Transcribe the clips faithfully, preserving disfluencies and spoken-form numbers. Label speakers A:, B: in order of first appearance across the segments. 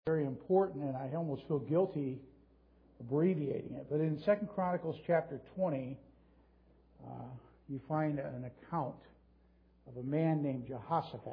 A: very important, and I almost feel guilty abbreviating it. But in Second Chronicles chapter twenty, uh, you find an account of a man named Jehoshaphat.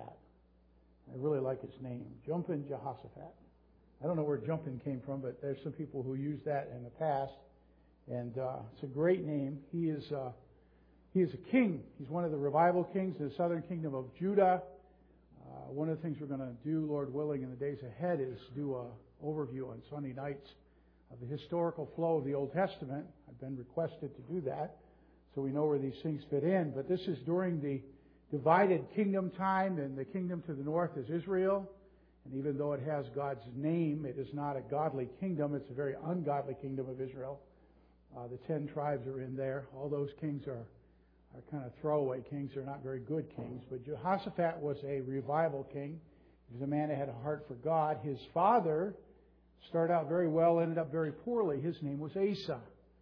A: I really like his name, Jumpin' Jehoshaphat. I don't know where Jumpin' came from, but there's some people who used that in the past, and uh, it's a great name. He is uh, he is a king. He's one of the revival kings in the southern kingdom of Judah. Uh, one of the things we're going to do, Lord willing, in the days ahead is do an overview on Sunday nights of the historical flow of the Old Testament. I've been requested to do that, so we know where these things fit in. But this is during the divided kingdom time, and the kingdom to the north is Israel. And even though it has God's name, it is not a godly kingdom. It's a very ungodly kingdom of Israel. Uh, the ten tribes are in there. All those kings are, are kind of throwaway kings. They're not very good kings. But Jehoshaphat was a revival king. He was a man that had a heart for God. His father started out very well, ended up very poorly. His name was Asa.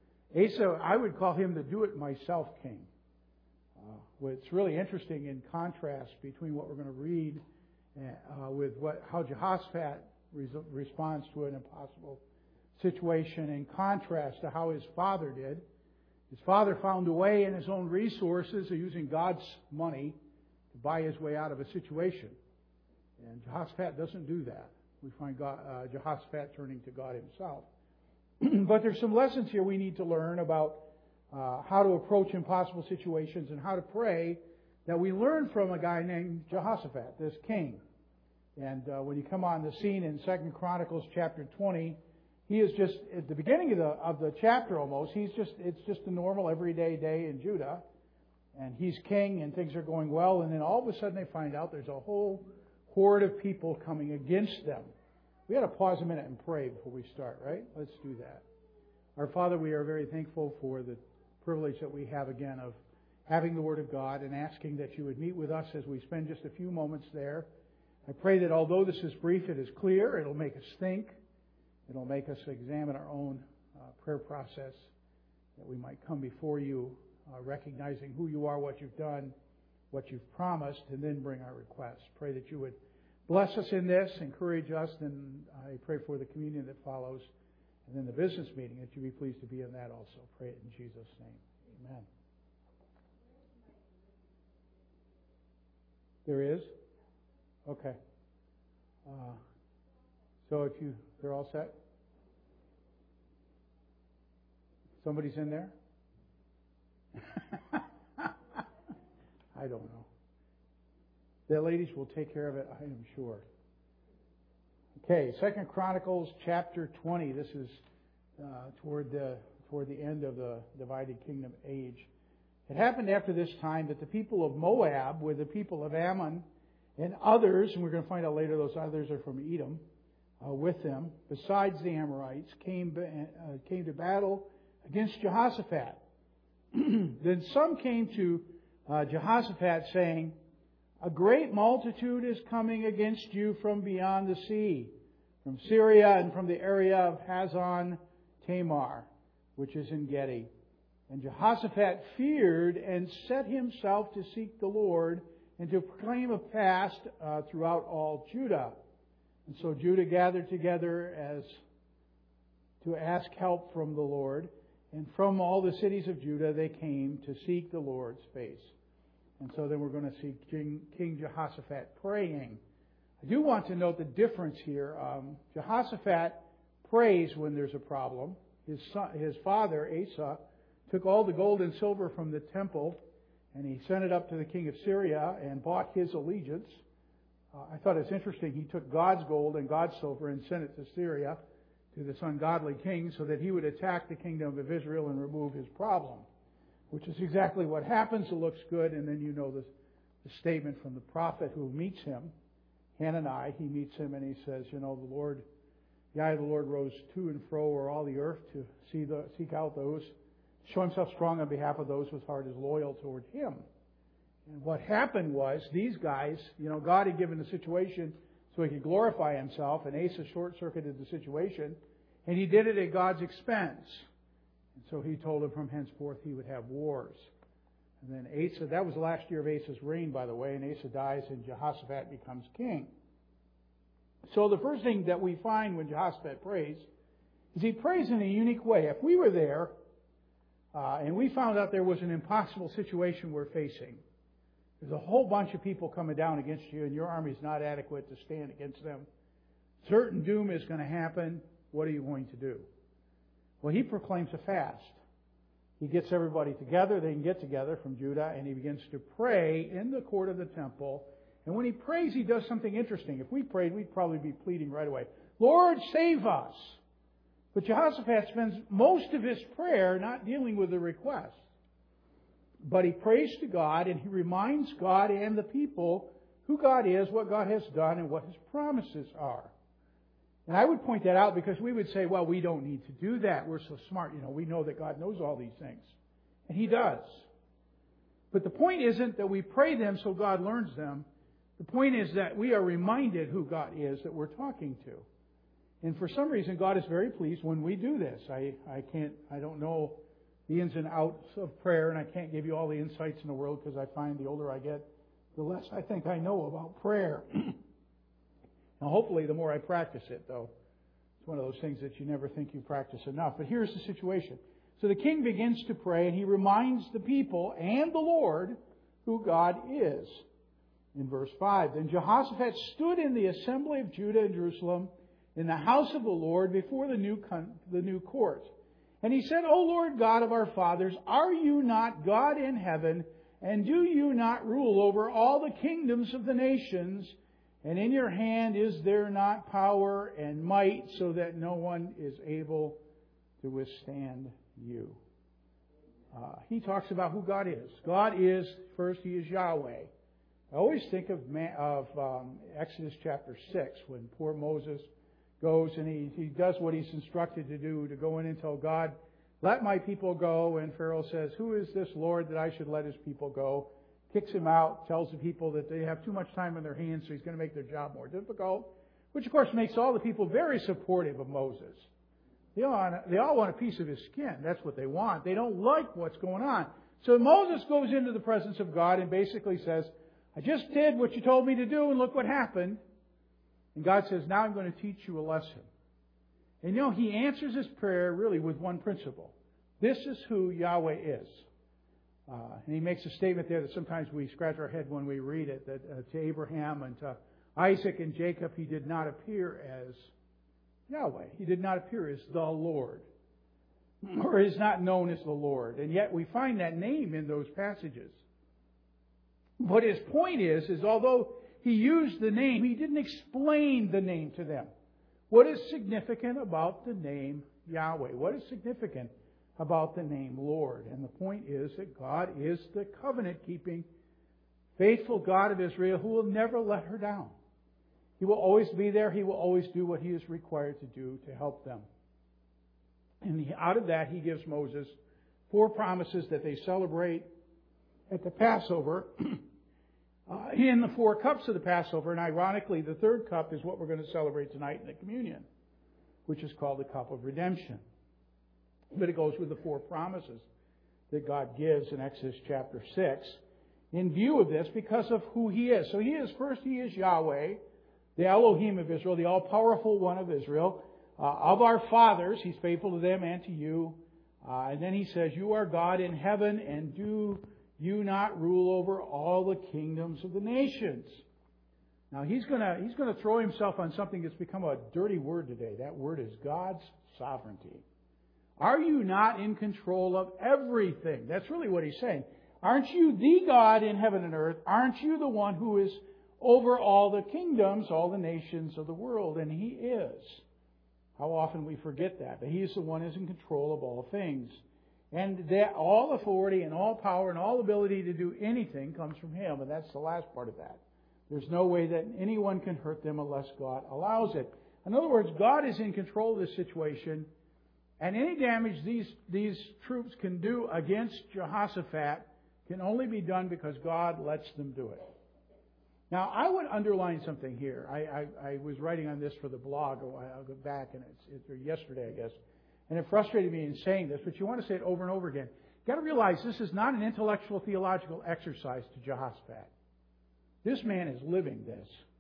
A: Asa, I would call him the do-it-myself king. Uh, what's really interesting in contrast between what we're going to read uh, with what how Jehoshaphat res- responds to an impossible situation in contrast to how his father did. His father found a way in his own resources of using God's money to buy his way out of a situation. And Jehoshaphat doesn't do that. We find God, uh, Jehoshaphat turning to God himself. But there's some lessons here we need to learn about uh, how to approach impossible situations and how to pray that we learn from a guy named Jehoshaphat, this king. And uh, when you come on the scene in Second Chronicles chapter twenty, he is just at the beginning of the of the chapter almost. He's just it's just a normal everyday day in Judah, and he's king and things are going well. And then all of a sudden they find out there's a whole horde of people coming against them. We got to pause a minute and pray before we start, right? Let's do that. Our Father, we are very thankful for the privilege that we have again of having the Word of God and asking that you would meet with us as we spend just a few moments there. I pray that although this is brief, it is clear. It'll make us think. It'll make us examine our own uh, prayer process, that we might come before you uh, recognizing who you are, what you've done, what you've promised, and then bring our requests. Pray that you would bless us in this, encourage us, and I pray for the communion that follows, and then the business meeting, that you be pleased to be in that also. Pray it in Jesus' name. Amen. There is? Okay. Uh, so if you, they're all set? Somebody's in there? I don't know. The ladies will take care of it, I am sure. Okay, Second Chronicles chapter twenty. This is uh, toward the toward the end of the divided kingdom age. It happened after this time that the people of Moab, with the people of Ammon and others, and we're going to find out later those others are from Edom, uh, with them, besides the Amorites, came uh, came to battle against Jehoshaphat. Then some came to uh, Jehoshaphat saying, "A great multitude is coming against you from beyond the sea, from Syria and from the area of Hazon Tamar, which is in Gedi." And Jehoshaphat feared and set himself to seek the Lord and to proclaim a fast uh, throughout all Judah. And so Judah gathered together as to ask help from the Lord. And from all the cities of Judah they came to seek the Lord's face. And so then we're going to see King, King Jehoshaphat praying. I do want to note the difference here. Um, Jehoshaphat prays when there's a problem. His son, his father, Asa, took all the gold and silver from the temple and he sent it up to the king of Syria and bought his allegiance. Uh, I thought it's interesting. He took God's gold and God's silver and sent it to Syria, to this ungodly king, so that he would attack the kingdom of Israel and remove his problem, which is exactly what happens. It looks good, and then you know the, the statement from the prophet who meets him, Hanani. He meets him and he says, you know, the Lord, the eye of the Lord rose to and fro over all the earth to see the, seek out those, show himself strong on behalf of those whose heart is loyal toward him. And what happened was, these guys, you know, God had given the situation so he could glorify himself, and Asa short-circuited the situation, and he did it at God's expense. And so he told him from henceforth he would have wars. And then Asa, that was the last year of Asa's reign, by the way, and Asa dies and Jehoshaphat becomes king. So the first thing that we find when Jehoshaphat prays is he prays in a unique way. If we were there uh, and we found out there was an impossible situation we're facing, there's a whole bunch of people coming down against you and your army is not adequate to stand against them, certain doom is going to happen, what are you going to do? Well, he proclaims a fast. He gets everybody together, they can get together from Judah, and he begins to pray in the court of the temple. And when he prays, he does something interesting. If we prayed, we'd probably be pleading right away, Lord, save us. But Jehoshaphat spends most of his prayer not dealing with the request. But he prays to God, and he reminds God and the people who God is, what God has done, and what His promises are. And I would point that out because we would say, well, we don't need to do that. We're so smart. You know, we know that God knows all these things. And He does. But the point isn't that we pray them so God learns them. The point is that we are reminded who God is that we're talking to. And for some reason, God is very pleased when we do this. I, I can't, I don't know the ins and outs of prayer, and I can't give you all the insights in the world because I find the older I get, the less I think I know about prayer. Now, hopefully, the more I practice it, though. It's one of those things that you never think you practice enough. But here's the situation. So the king begins to pray, and he reminds the people and the Lord who God is. In verse five, then Jehoshaphat stood in the assembly of Judah and Jerusalem in the house of the Lord before the new the new court. And he said, O Lord God of our fathers, are you not God in heaven, and do you not rule over all the kingdoms of the nations? And in your hand is there not power and might, so that no one is able to withstand you? Uh, he talks about who God is. God is, first, He is Yahweh. I always think of, man, of um, Exodus chapter six, when poor Moses goes and he, he does what he's instructed to do, to go in and tell God, let my people go. And Pharaoh says, who is this Lord that I should let His people go? Kicks him out, tells the people that they have too much time on their hands, so He's going to make their job more difficult, which of course makes all the people very supportive of Moses. They all, want, they all want a piece of his skin. That's what they want. They don't like what's going on. So Moses goes into the presence of God and basically says, I just did what you told me to do, and look what happened. And God says, now I'm going to teach you a lesson. And you know, He answers his prayer really with one principle. This is who Yahweh is. Uh, and He makes a statement there that sometimes we scratch our head when we read it, that uh, to Abraham and to Isaac and Jacob, He did not appear as Yahweh. He did not appear as the Lord, or is not known as the Lord. And yet we find that name in those passages. But his point is, is although He used the name, He didn't explain the name to them. What is significant about the name Yahweh? What is significant about the name Lord? And the point is that God is the covenant-keeping, faithful God of Israel who will never let her down. He will always be there. He will always do what He is required to do to help them. And out of that, He gives Moses four promises that they celebrate at the Passover. Uh, in the four cups of the Passover, and ironically, the third cup is what we're going to celebrate tonight in the communion, which is called the cup of redemption. But it goes with the four promises that God gives in Exodus chapter six in view of this because of who He is. So He is, first, He is Yahweh, the Elohim of Israel, the all-powerful one of Israel. Uh, of our fathers, He's faithful to them and to you. Uh, and then He says, you are God in heaven, and do you not rule over all the kingdoms of the nations. Now, he's going to he's going to throw himself on something that's become a dirty word today. That word is God's sovereignty. Are you not in control of everything? That's really what he's saying. Aren't you the God in heaven and earth? Aren't you the one who is over all the kingdoms, all the nations of the world? And He is. How often we forget that. But He's the one who is in control of all things. And that all authority and all power and all ability to do anything comes from Him. And that's the last part of that. There's no way that anyone can hurt them unless God allows it. In other words, God is in control of this situation. And any damage these, these troops can do against Jehoshaphat can only be done because God lets them do it. Now, I would underline something here. I, I, I was writing on this for the blog. I'll go back, and it's, it's yesterday, I guess. And it frustrated me in saying this, but you want to say it over and over again. You've got to realize this is not an intellectual theological exercise to Jehoshaphat. This man is living this.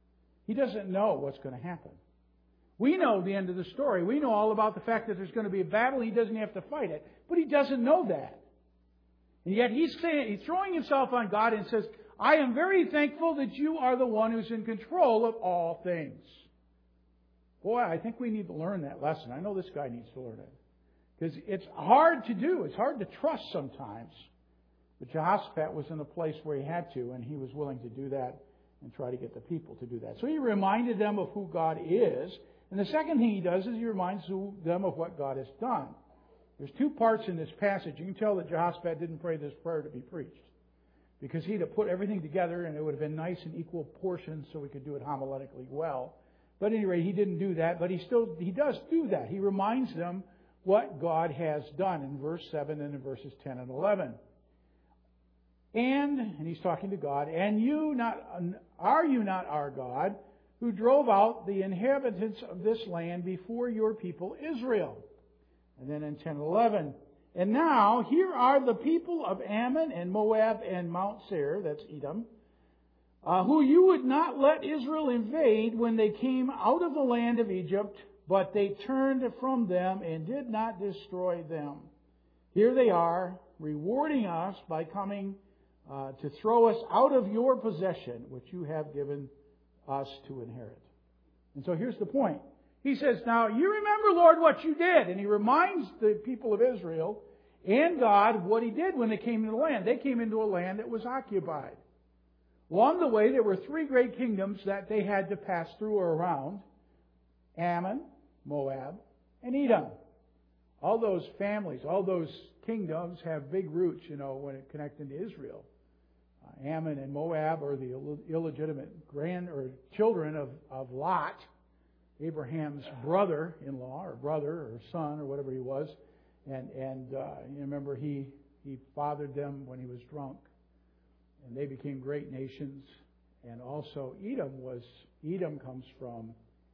A: He doesn't know what's going to happen. We know the end of the story. We know all about the fact that there's going to be a battle. He doesn't have to fight it. But he doesn't know that. And yet he's saying, he's throwing himself on God and says, I am very thankful that you are the one who's in control of all things. Boy, I think we need to learn that lesson. I know this guy needs to learn it. Because it's hard to do. It's hard to trust sometimes. But Jehoshaphat was in a place where he had to, and he was willing to do that and try to get the people to do that. So he reminded them of who God is. And the second thing he does is he reminds them of what God has done. There's two parts in this passage. You can tell that Jehoshaphat didn't pray this prayer to be preached. Because he'd have put everything together and it would have been nice and equal portions so we could do it homiletically well. But at any rate, he didn't do that. But he still, he does do that. He reminds them what God has done in verse seven and in verses ten and eleven. And, and he's talking to God, and you not, are you not our God, who drove out the inhabitants of this land before your people Israel? And then in ten and eleven, and now here are the people of Ammon and Moab and Mount Seir, that's Edom, uh, who you would not let Israel invade when they came out of the land of Egypt, but they turned from them and did not destroy them. Here they are, rewarding us by coming uh, to throw us out of your possession, which you have given us to inherit. And so here's the point. He says, now you remember, Lord, what you did. And he reminds the people of Israel and God of what he did when they came into the land. They came into a land that was occupied. Along the way, there were three great kingdoms that they had to pass through or around. Ammon, Moab, and Edom. All those families, all those kingdoms have big roots, you know, when it connected to Israel. Uh, Ammon and Moab are the Ill- illegitimate grand or children of, of Lot, Abraham's brother-in-law or brother or son or whatever he was. And and uh, you remember he, he fathered them when he was drunk. And they became great nations. And also Edom was, Edom comes from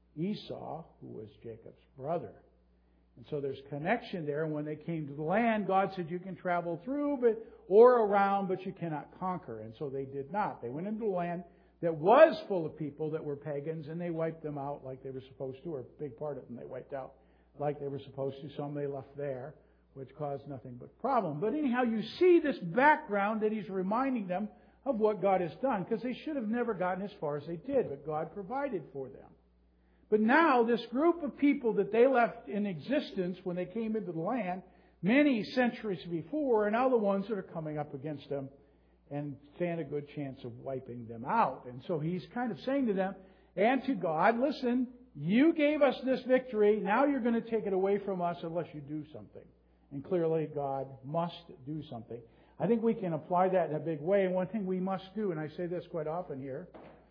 A: Esau, who was Jacob's brother. And so there's connection there. And when they came to the land, God said you can travel through but or around, but you cannot conquer. And so they did not. They went into the land that was full of people that were pagans, and they wiped them out like they were supposed to, or a big part of them they wiped out like they were supposed to. Some they left there, which caused nothing but problem. But anyhow, you see this background that he's reminding them of what God has done, because they should have never gotten as far as they did, but God provided for them. But now, this group of people that they left in existence when they came into the land many centuries before are now the ones that are coming up against them and stand a good chance of wiping them out. And so he's kind of saying to them and to God, listen, you gave us this victory. Now you're going to take it away from us unless you do something. And clearly God must do something. I think we can apply that in a big way. And one thing we must do, and I say this quite often here,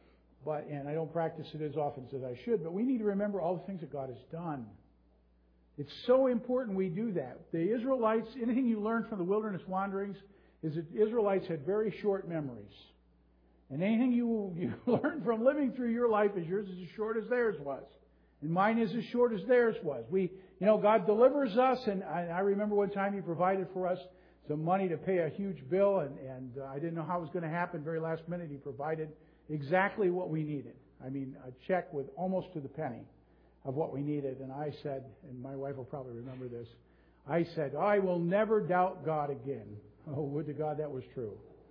A: but and I don't practice it as often as I should, but we need to remember all the things that God has done. It's so important we do that. The Israelites, anything you learn from the wilderness wanderings, is that Israelites had very short memories. And anything you, you learn from living through your life is yours is as short as theirs was. And mine is as short as theirs was. We, you know, God delivers us, and I, I remember one time He provided for us some money to pay a huge bill, and, and uh, I didn't know how it was going to happen. Very last minute, He provided exactly what we needed. I mean, a check with almost to the penny of what we needed. And I said, and my wife will probably remember this, I said, I will never doubt God again. Oh, would to God that was true.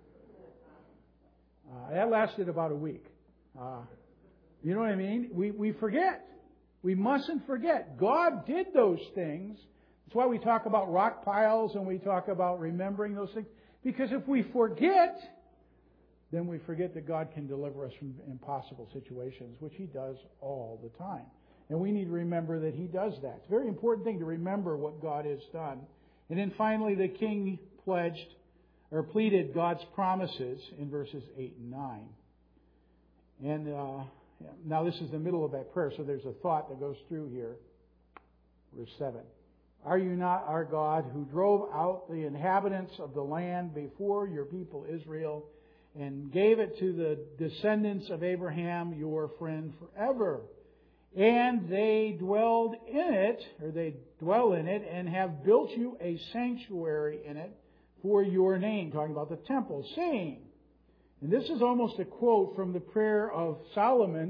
A: Uh, that lasted about a week. Uh, you know what I mean? We we forget. We mustn't forget. God did those things. That's why we talk about rock piles and we talk about remembering those things. Because if we forget, then we forget that God can deliver us from impossible situations, which He does all the time. And we need to remember that He does that. It's a very important thing to remember what God has done. And then finally, the king pledged or pleaded God's promises in verses eight and nine. And uh, now this is the middle of that prayer, so there's a thought that goes through here. Verse seven. Are you not our God who drove out the inhabitants of the land before your people Israel and gave it to the descendants of Abraham, your friend, forever? And they dwelled in it, or they dwell in it, and have built you a sanctuary in it for your name, talking about the temple, saying, and this is almost a quote from the prayer of Solomon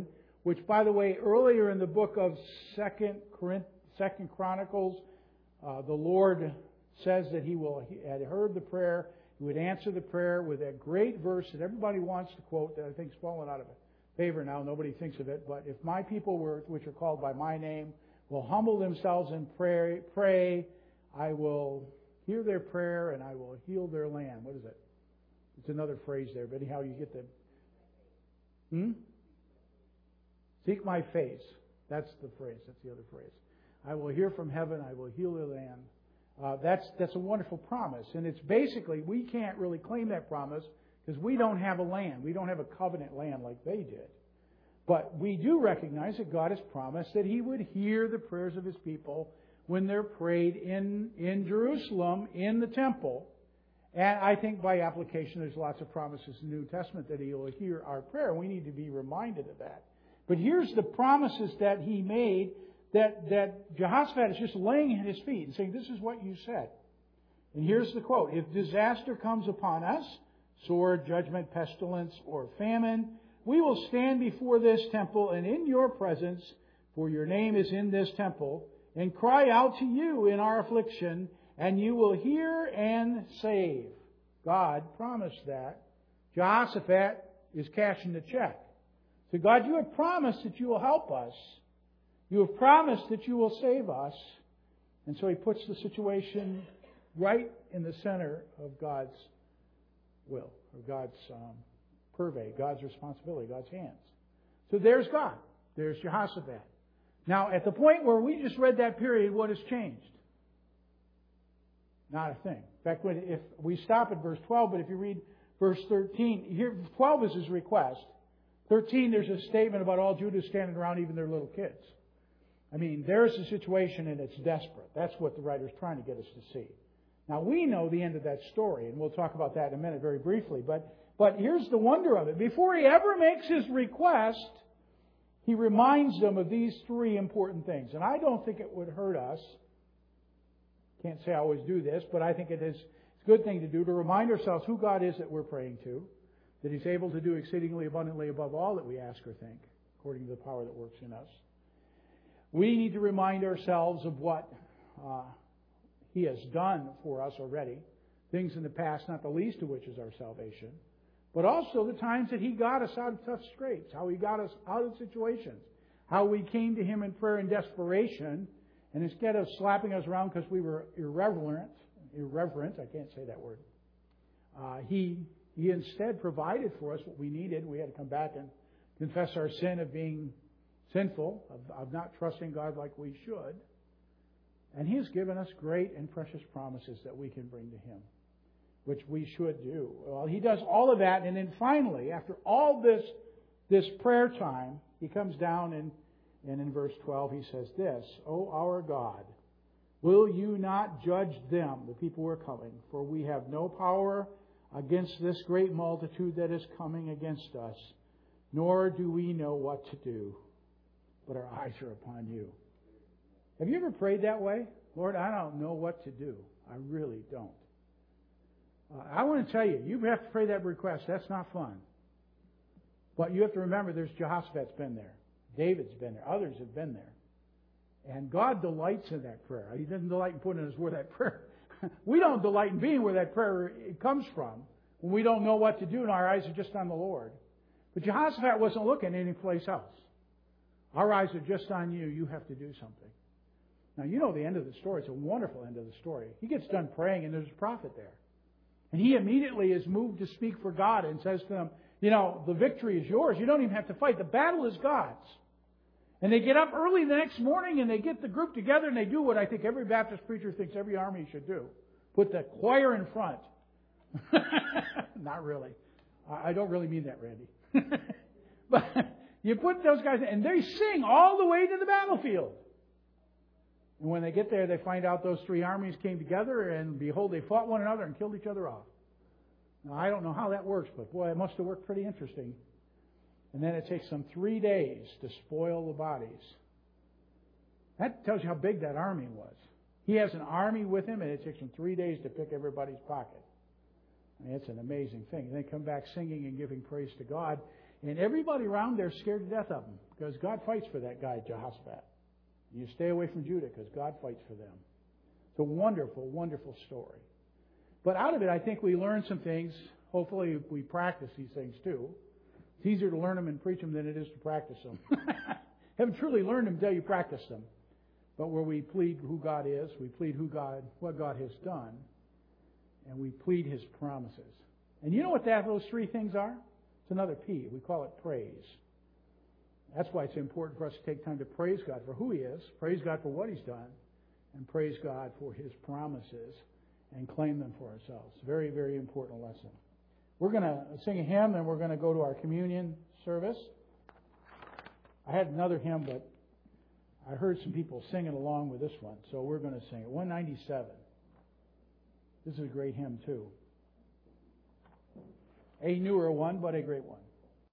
A: which, by the way, earlier in the book of Second Second Chronicles, uh, the Lord says that He will he had heard the prayer. He would answer the prayer with that great verse that everybody wants to quote that I think's fallen out of favor now. Nobody thinks of it. But if my people, were, which are called by my name, will humble themselves and pray, pray, I will hear their prayer and I will heal their land. What is it? It's another phrase there. But anyhow, you get the... Hmm? Seek my face. That's the phrase. That's the other phrase. I will hear from heaven. I will heal their land. Uh, that's that's a wonderful promise. And it's basically, we can't really claim that promise because we don't have a land. We don't have a covenant land like they did. But we do recognize that God has promised that He would hear the prayers of His people when they're prayed in, in Jerusalem, in the temple. And I think by application, there's lots of promises in the New Testament that He will hear our prayer. We need to be reminded of that. But here's the promises that He made that, that Jehoshaphat is just laying at His feet and saying, this is what you said. And here's the quote. If disaster comes upon us, sword, judgment, pestilence, or famine, we will stand before this temple and in your presence, for your name is in this temple, and cry out to you in our affliction, and you will hear and save. God promised that. Jehoshaphat is cashing the check. So God, you have promised that you will help us. You have promised that you will save us. And so He puts the situation right in the center of God's will, or God's um, purvey, God's responsibility, God's hands. So there's God. There's Jehoshaphat. Now, at the point where we just read that period, what has changed? Not a thing. In fact, when, if we stop at verse twelve, but if you read verse thirteen, here twelve is His request. thirteen, there's a statement about all Judah standing around, even their little kids. I mean, there's a situation and it's desperate. That's what the writer's trying to get us to see. Now, we know the end of that story, and we'll talk about that in a minute very briefly. But, but here's the wonder of it. Before he ever makes his request, he reminds them of these three important things. And I don't think it would hurt us. Can't say I always do this, but I think it is it's a good thing to do to remind ourselves who God is that we're praying to, that He's able to do exceedingly abundantly above all that we ask or think, according to the power that works in us. We need to remind ourselves of what uh, He has done for us already, things in the past, not the least of which is our salvation, but also the times that He got us out of tough scrapes, how He got us out of situations, how we came to Him in prayer and desperation, and instead of slapping us around because we were irreverent, irreverent, I can't say that word, uh, He He instead provided for us what we needed. We had to come back and confess our sin of being sinful, of, of not trusting God like we should. And He has given us great and precious promises that we can bring to Him, which we should do. Well, He does all of that, and then finally, after all this, this prayer time, He comes down and, and in verse twelve He says this, O our God, will you not judge them, the people who are coming, for we have no power against this great multitude that is coming against us, nor do we know what to do, but our eyes are upon you. Have you ever prayed that way? Lord, I don't know what to do. I really don't. Uh, I want to tell you, you have to pray that request. That's not fun. But you have to remember there's Jehoshaphat's been there. David's been there. Others have been there. And God delights in that prayer. He doesn't delight in putting us where that prayer... we don't delight in being where that prayer comes from when we don't know what to do and our eyes are just on the Lord. But Jehoshaphat wasn't looking anyplace else. Our eyes are just on you. You have to do something. Now, you know the end of the story. It's a wonderful end of the story. He gets done praying, and there's a prophet there. And he immediately is moved to speak for God and says to them, you know, the victory is yours. You don't even have to fight. The battle is God's. And they get up early the next morning, and they get the group together, and they do what I think every Baptist preacher thinks every army should do. Put the choir in front. Not really. I don't really mean that, Randy. But you put those guys in, and they sing all the way to the battlefield. And when they get there, they find out those three armies came together, and behold, they fought one another and killed each other off. Now, I don't know how that works, but boy, it must have worked pretty interesting. And then it takes them three days to spoil the bodies. That tells you how big that army was. He has an army with him, and it takes him three days to pick everybody's pocket. I mean, it's an amazing thing. And they come back singing and giving praise to God. And everybody around there is scared to death of him because God fights for that guy, Jehoshaphat. You stay away from Judah because God fights for them. It's a wonderful, wonderful story. But out of it, I think we learn some things. Hopefully we practice these things too. It's easier to learn them and preach them than it is to practice them. Haven't truly learned them until you practice them. But where we plead who God is, we plead who God, what God has done, and we plead His promises. And you know what that those three things are? It's another P. We call it praise. That's why it's important for us to take time to praise God for who He is, praise God for what He's done, and praise God for His promises and claim them for ourselves. Very, very important lesson. We're going to sing a hymn and we're going to go to our communion service. I had another hymn, but I heard some people singing along with this one, so we're going to sing it. one ninety-seven. This is a great hymn too. A newer one, but a great one.